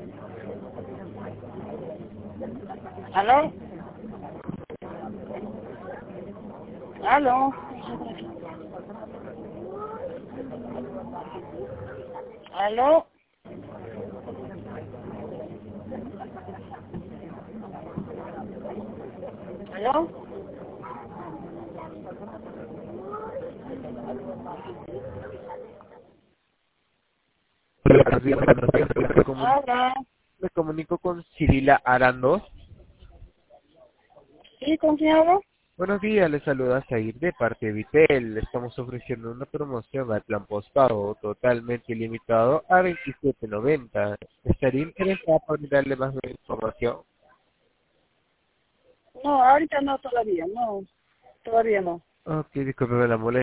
¿Aló? ¿Aló? ¿Aló? ¿Aló? Buenos días, ¿Aló? me comunico con Cirila Arandos. ¿Sí? ¿Con quién hablo? Buenos días, les saluda Zair de parte de Vitel. Le estamos ofreciendo una promoción al plan postpago totalmente ilimitado a 27.90. ¿Estaría interesada por darle más información? No, ahorita no todavía, no. Todavía no. Ok, disculpe la molestia.